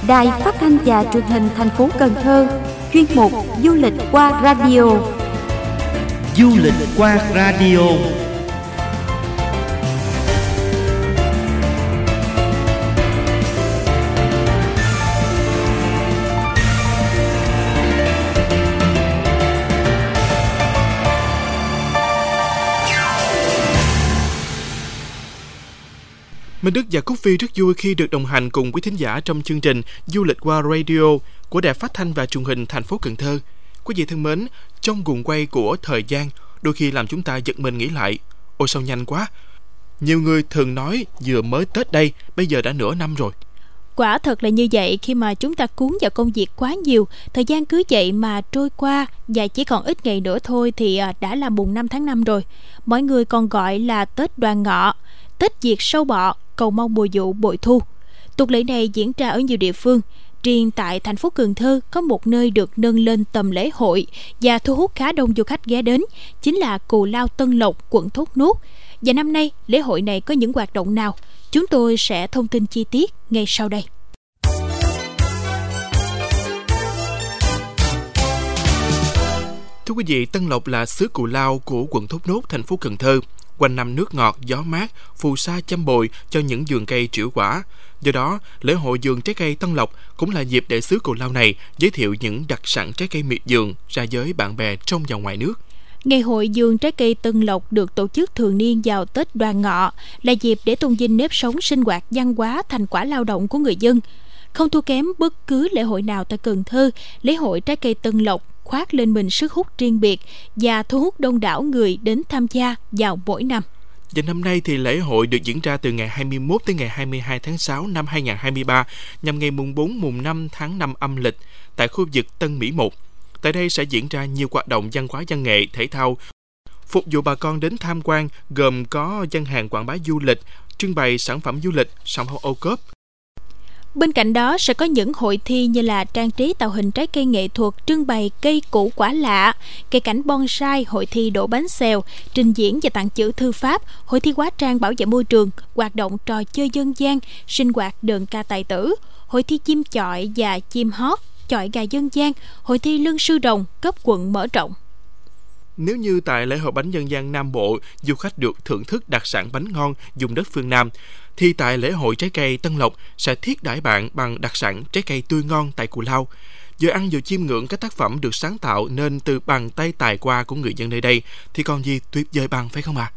Đài Phát thanh và Truyền hình thành phố Cần Thơ, chuyên mục Du lịch qua radio. Du lịch qua radio. Minh Đức và Cúc Phi rất vui khi được đồng hành cùng quý thính giả trong chương trình Du lịch qua radio của Đài Phát thanh và Truyền hình thành phố Cần Thơ. Quý vị thân mến, trong guồng quay của thời gian, đôi khi làm chúng ta giật mình nghĩ lại, ôi sao nhanh quá. Nhiều người thường nói vừa mới Tết đây, bây giờ đã nửa năm rồi. Quả thật là như vậy, khi mà chúng ta cuốn vào công việc quá nhiều, thời gian cứ vậy mà trôi qua, và chỉ còn ít ngày nữa thôi thì đã là mùng 5 tháng 5 rồi. Mọi người còn gọi là Tết Đoan Ngọ, Tết diệt sâu bọ, cầu mong mùa vụ bội thu. Tục lệ này diễn ra ở nhiều địa phương. Riêng tại thành phố Cần Thơ có một nơi được nâng lên tầm lễ hội và thu hút khá đông du khách ghé đến, chính là Cù Lao Tân Lộc, quận Thốt Nốt. Và năm nay lễ hội này có những hoạt động nào? Chúng tôi sẽ thông tin chi tiết ngay sau đây. Thưa quý vị, Tân Lộc là xứ Cù Lao của quận Thốt Nốt, thành phố Cần Thơ. Quanh năm nước ngọt, gió mát, phù sa chăm bồi cho những vườn cây trĩu quả. Do đó, lễ hội vườn trái cây Tân Lộc cũng là dịp để xứ Cù Lao này giới thiệu những đặc sản trái cây miệt vườn ra với bạn bè trong và ngoài nước. Ngày hội vườn trái cây Tân Lộc được tổ chức thường niên vào Tết Đoan Ngọ, là dịp để tôn vinh nếp sống sinh hoạt văn hóa thành quả lao động của người dân. Không thua kém bất cứ lễ hội nào tại Cần Thơ, lễ hội trái cây Tân Lộc khoác lên mình sức hút riêng biệt và thu hút đông đảo người đến tham gia vào mỗi năm. Và năm nay thì lễ hội được diễn ra từ ngày 21 tới ngày 22 tháng 6 năm 2023, nhằm ngày mùng 4 mùng 5 tháng 5 âm lịch tại khu vực Tân Mỹ 1. Tại đây sẽ diễn ra nhiều hoạt động văn hóa văn nghệ, thể thao, phục vụ bà con đến tham quan, gồm có gian hàng quảng bá du lịch, trưng bày sản phẩm du lịch, sản phẩm ô cốp. Bên cạnh đó sẽ có những hội thi như là trang trí tạo hình trái cây nghệ thuật, trưng bày cây củ quả lạ, cây cảnh bonsai, hội thi đổ bánh xèo, trình diễn và tặng chữ thư pháp, hội thi hóa trang bảo vệ môi trường, hoạt động trò chơi dân gian, sinh hoạt đờn ca tài tử, hội thi chim chọi và chim hót, chọi gà dân gian, hội thi lương sư rồng, cấp quận mở rộng. Nếu như tại lễ hội bánh dân gian Nam Bộ, du khách được thưởng thức đặc sản bánh ngon vùng đất phương Nam, thì tại lễ hội trái cây Tân Lộc sẽ thiết đãi bạn bằng đặc sản trái cây tươi ngon tại Cù Lao. Vừa ăn vừa chiêm ngưỡng các tác phẩm được sáng tạo nên từ bàn tay tài hoa của người dân nơi đây, thì còn gì tuyệt vời bằng, phải không ạ?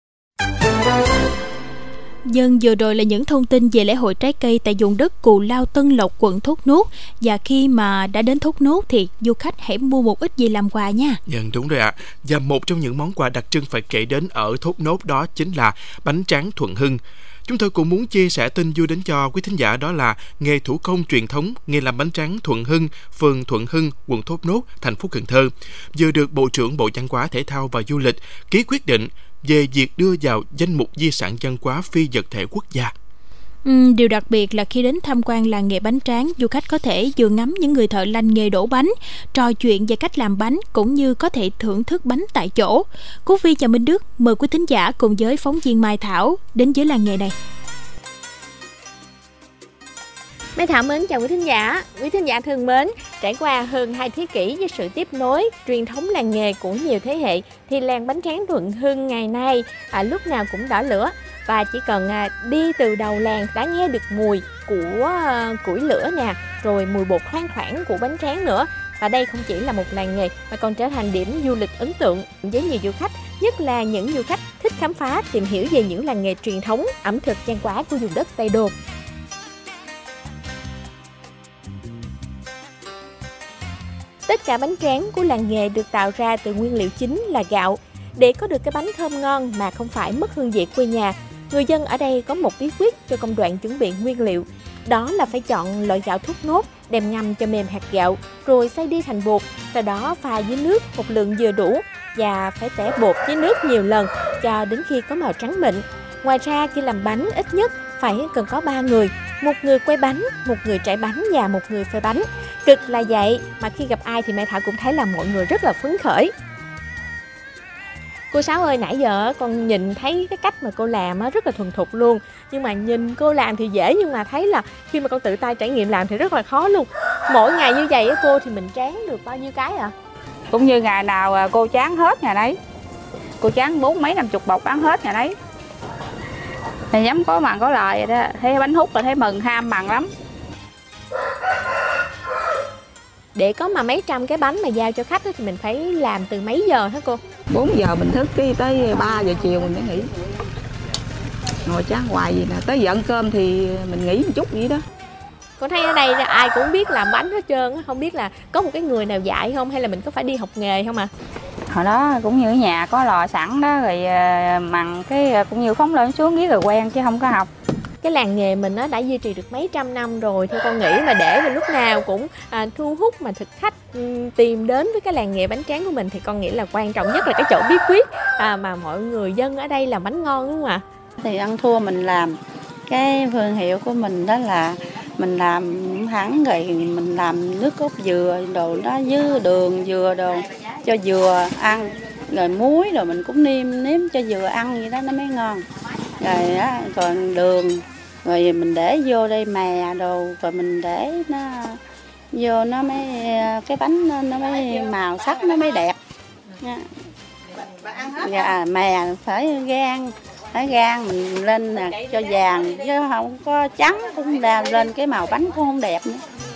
Dân vừa rồi là những thông tin về lễ hội trái cây tại vùng đất Cù Lao Tân Lộc, quận Thốt Nốt. Và khi mà đã đến Thốt Nốt thì du khách hãy mua một ít gì làm quà nha. Đúng rồi ạ. Và một trong những món quà đặc trưng phải kể đến ở Thốt Nốt đó chính là bánh tráng Thuận Hưng. Chúng tôi cũng muốn chia sẻ tin vui đến cho quý thính giả, đó là nghề thủ công truyền thống, nghề làm bánh tráng Thuận Hưng, phường Thuận Hưng, quận Thốt Nốt, thành phố Cần Thơ, vừa được Bộ trưởng Bộ Văn hóa Thể thao và Du lịch ký quyết định về việc đưa vào danh mục di sản văn hóa phi vật thể quốc gia. Điều đặc biệt là khi đến tham quan làng nghề bánh tráng, du khách có thể vừa ngắm những người thợ lành nghề đổ bánh, trò chuyện về cách làm bánh, cũng như có thể thưởng thức bánh tại chỗ. Cú Vi và Minh Đức mời quý thính giả cùng với phóng viên Mai Thảo đến với làng nghề này. Mai Thảo mến chào quý thính giả thân mến. Trải qua hơn 2 thế kỷ với sự tiếp nối truyền thống làng nghề của nhiều thế hệ, thì làng bánh tráng Thuận Hưng ngày nay lúc nào cũng đỏ lửa, và chỉ cần đi từ đầu làng đã nghe được mùi của củi lửa nè, rồi mùi bột thoang thoảng của bánh tráng nữa. Và đây không chỉ là một làng nghề mà còn trở thành điểm du lịch ấn tượng với nhiều du khách, nhất là những du khách thích khám phá, tìm hiểu về những làng nghề truyền thống, ẩm thực văn hóa của vùng đất Tây Đô. Tất cả bánh tráng của làng nghề được tạo ra từ nguyên liệu chính là gạo. Để có được cái bánh thơm ngon mà không phải mất hương vị quê nhà, người dân ở đây có một bí quyết cho công đoạn chuẩn bị nguyên liệu. Đó là phải chọn loại gạo Thốt Nốt, đem ngâm cho mềm hạt gạo, rồi xay đi thành bột, sau đó pha với nước một lượng vừa đủ và phải tẻ bột với nước nhiều lần cho đến khi có màu trắng mịn. Ngoài ra khi làm bánh ít nhất phải cần có 3 người, một người quay bánh, một người trải bánh và một người phơi bánh. Cực là vậy mà khi gặp ai thì Mai Thảo cũng thấy là mọi người rất là phấn khởi. Cô Sáu ơi, nãy giờ con nhìn thấy cái cách mà cô làm rất là thuần thục luôn. Nhưng mà nhìn cô làm thì dễ, nhưng mà thấy là khi mà con tự tay trải nghiệm làm thì rất là khó luôn. Mỗi ngày như vậy cô thì mình tráng được bao nhiêu cái ạ? Cũng như ngày nào cô tráng hết ngày đấy. Cô tráng 40-50 bọc bán hết ngày đấy. Thì giống có mặn có lời vậy đó. Thấy bánh hút là thấy mừng ham mặn lắm. Để có mà mấy trăm cái bánh mà giao cho khách thì mình phải làm từ mấy giờ hả cô? 4 giờ mình thức tới 3 giờ chiều mình mới nghỉ. Ngồi tráng hoài gì nè, tới giờ ăn cơm thì mình nghỉ một chút vậy đó. Con thấy ở đây ai cũng biết làm bánh hết trơn, không biết là có một cái người nào dạy không, hay là mình có phải đi học nghề không ạ? Hồi đó cũng như ở nhà có lò sẵn đó, rồi mặn cái cũng như phóng lên xuống viết rồi quen chứ không có học. Cái làng nghề mình đã duy trì được mấy trăm năm rồi, thì con nghĩ mà để mình lúc nào cũng thu hút mà thực khách tìm đến với cái làng nghề bánh tráng của mình, thì con nghĩ là quan trọng nhất là cái chỗ bí quyết mà mọi người dân ở đây làm bánh ngon, đúng không ạ? Thì ăn thua mình làm cái thương hiệu của mình đó là mình làm hẳn, rồi mình làm nước cốt dừa đồ đó với đường dừa đồ cho dừa ăn, rồi muối rồi mình cũng nêm cho dừa ăn vậy đó nó mới ngon. Rồi đó, còn đường rồi mình để vô đây mè đồ, rồi mình để nó vô nó mới cái bánh nó mới màu sắc nó mới đẹp. Dạ, mè phải gan mình lên nè cho vàng, chứ không có trắng cũng lên cái màu bánh cũng không đẹp nữa.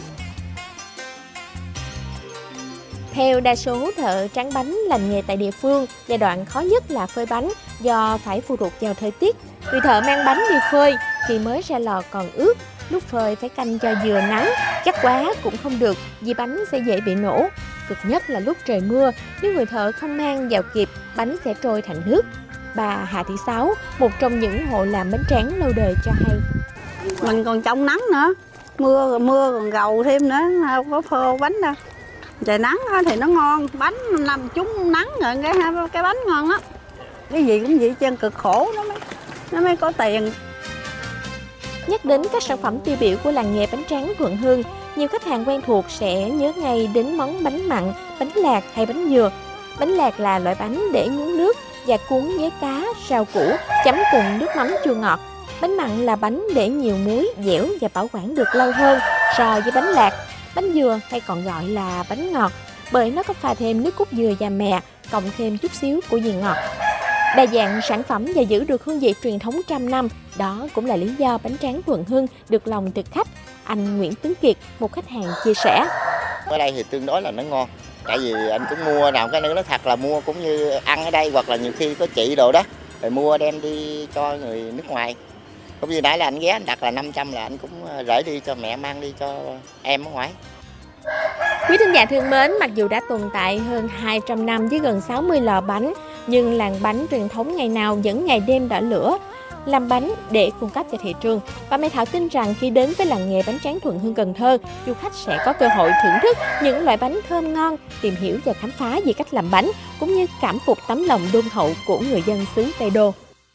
Theo đa số thợ tráng bánh lành nghề tại địa phương, giai đoạn khó nhất là phơi bánh do phải phụ thuộc vào thời tiết. Người thợ mang bánh đi phơi thì mới ra lò còn ướt, lúc phơi phải canh cho vừa nắng, chắc quá cũng không được vì bánh sẽ dễ bị nổ. Cực nhất là lúc trời mưa, nếu người thợ không mang vào kịp, bánh sẽ trôi thành nước. Bà Hà Thị Sáu, một trong những hộ làm bánh tráng lâu đời cho hay. Mình còn trong nắng nữa, mưa còn gầu thêm nữa, không có phô bánh đâu. Trời nắng thì nó ngon, bánh nằm trúng nắng rồi cái bánh ngon lắm. Cái gì cũng vậy, chân cực khổ nó mới có tiền. Nhắc đến các sản phẩm tiêu biểu của làng nghề bánh tráng Thuận Hưng, nhiều khách hàng quen thuộc sẽ nhớ ngay đến món bánh mặn, bánh lạc hay bánh dừa. Bánh lạc là loại bánh để nhúng nước và cuốn với cá, rau củ, chấm cùng nước mắm chua ngọt. Bánh mặn là bánh để nhiều muối, dẻo và bảo quản được lâu hơn so với bánh lạc. Bánh dừa hay còn gọi là bánh ngọt, bởi nó có pha thêm nước cốt dừa và mè, cộng thêm chút xíu của vị ngọt. Đa dạng sản phẩm và giữ được hương vị truyền thống trăm năm, đó cũng là lý do bánh tráng Thuận Hưng được lòng thực khách. Anh Nguyễn Tuấn Kiệt, một khách hàng chia sẻ. Ở đây thì tương đối là nó ngon, tại vì anh cũng mua nào cái nữa nó thật là mua cũng như ăn ở đây, hoặc là nhiều khi có chị đồ đó rồi mua đem đi cho người nước ngoài. Cũng như nãy là anh ghé anh đặt là 500 là anh cũng rể đi cho mẹ mang đi cho em ở ngoài. Quý thính giả thương mến, mặc dù đã tồn tại hơn 200 năm với gần 60 lò bánh, nhưng làng bánh truyền thống ngày nào vẫn ngày đêm đỏ lửa làm bánh để cung cấp cho thị trường. Và Mai Thảo tin rằng khi đến với làng nghề bánh tráng Thuận Hưng Cần Thơ, du khách sẽ có cơ hội thưởng thức những loại bánh thơm ngon, tìm hiểu và khám phá về cách làm bánh, cũng như cảm phục tấm lòng đôn hậu của người dân xứ Tây Đô.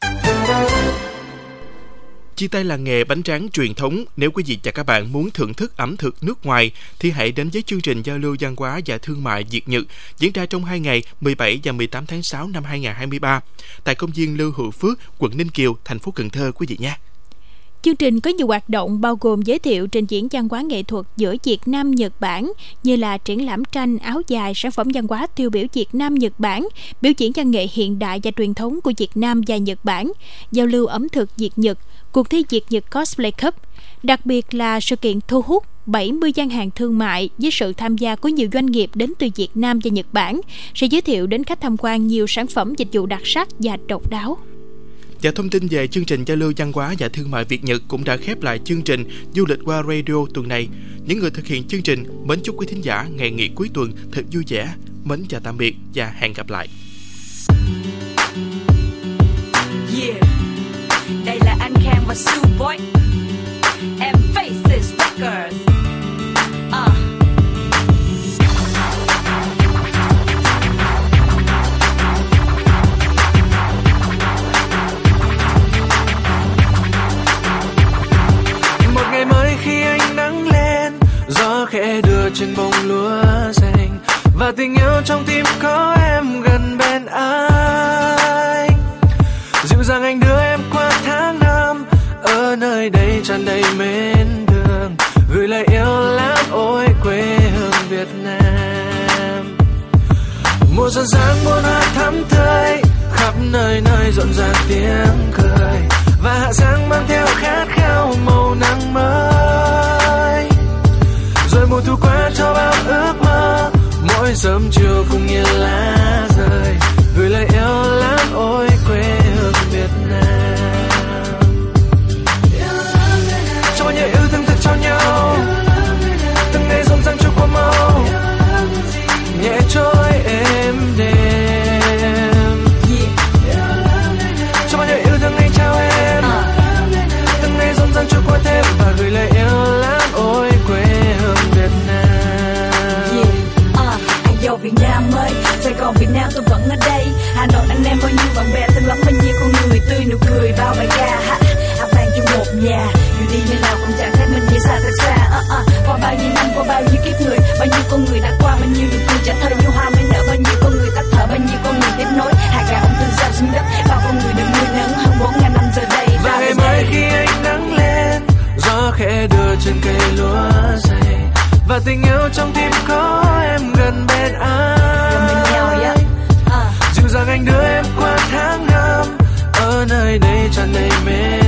Chia tay làng nghề bánh tráng truyền thống, nếu quý vị và các bạn muốn thưởng thức ẩm thực nước ngoài thì hãy đến với chương trình giao lưu văn hóa và thương mại Việt Nhật diễn ra trong 2 ngày 17 và 18 tháng 6 năm 2023 tại công viên Lưu Hữu Phước, quận Ninh Kiều, thành phố Cần Thơ quý vị nhé. Chương trình có nhiều hoạt động bao gồm giới thiệu trình diễn văn hóa nghệ thuật giữa Việt Nam Nhật Bản như là triển lãm tranh, áo dài, sản phẩm văn hóa tiêu biểu Việt Nam Nhật Bản, biểu diễn văn nghệ hiện đại và truyền thống của Việt Nam và Nhật Bản, giao lưu ẩm thực Việt Nhật, cuộc thi Việt Nhật Cosplay Cup. Đặc biệt là sự kiện thu hút 70 gian hàng thương mại với sự tham gia của nhiều doanh nghiệp đến từ Việt Nam và Nhật Bản, sẽ giới thiệu đến khách tham quan nhiều sản phẩm dịch vụ đặc sắc và độc đáo. Và thông tin về chương trình giao lưu văn hóa và thương mại Việt Nhật cũng đã khép lại chương trình Du lịch qua radio tuần này. Những người thực hiện chương trình mến chúc quý thính giả ngày nghỉ cuối tuần thật vui vẻ. Mến chào tạm biệt và hẹn gặp lại. Yeah. Đây là anh Khang và Su Boy and Faces Records. Một ngày mới khi ánh nắng lên, gió khẽ đưa trên bông lúa xanh, và tình yêu trong tim có em gần bên anh. gửi lời yêu lắm ôi quê hương Việt Nam. Mùa xuân sáng muôn hoa thắm tươi, khắp nơi nơi rộn ràng tiếng cười, và hạ sáng mang theo khát khao màu nắng mới. Rồi mùa thu qua cho bao ước mơ, mỗi sớm chiều cùng nhìn lá rơi, gửi lời yêu lắm ôi quê hương Việt Nam. Cho bao nhiêu yêu thương thật cho nhau, từng ngày rộn ràng trôi qua mau, nhẹ trôi êm đềm. Cho bao nhiêu yêu thương anh trao em, từng ngày rộn ràng trôi qua thêm, và gửi lời yêu lắm ôi quê hương Việt Nam. Anh yêu Việt Nam ơi, Sài Gòn Việt Nam tôi vẫn ở đây. Hà Nội anh em bao nhiêu bạn bè, từng lắm bao nhiêu con người tươi nụ cười bao bài ca. Áo vàng chung một nhà, dù đi nơi nào cũng chẳng thấy mình như xa thật xa. Qua bao nhiêu năm, qua bao nhiêu kiếp người, bao nhiêu con người đã qua, bao nhiêu nụ cười chẳng thời như hoa mới nở, bao nhiêu con người tắt thở, bao nhiêu con người tiếp nối. Hạt gạo ông từ sao xuống đất, bao con người được nuôi nấng hơn 4.000 năm giờ đây. Và ngày mai khi ánh nắng lên, gió khẽ đưa trên cây lúa dày, và tình yêu trong tim có em gần bên anh. Dịu dàng anh đưa em qua tháng năm, ở nơi đây tràn đầy mê